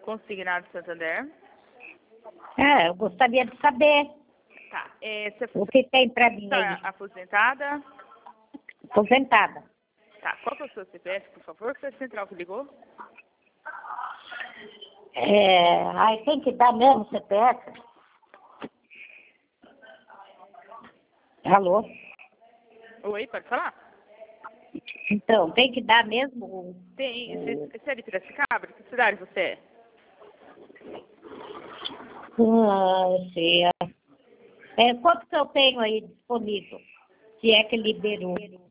Consignado Santander. Eu gostaria de saber Tá. Você o que tem para mim está aí. aposentada? Aposentada. Tá. Qual que é o seu CPF, por favor? Foi a central que ligou? Aí tem que dar mesmo CPF? Alô? Oi, pode falar? Então, tem que dar mesmo? Tem. Você é de Piracicaba? De que cidade você é? Sei. Quanto que eu tenho aí disponível? Se é que liberou.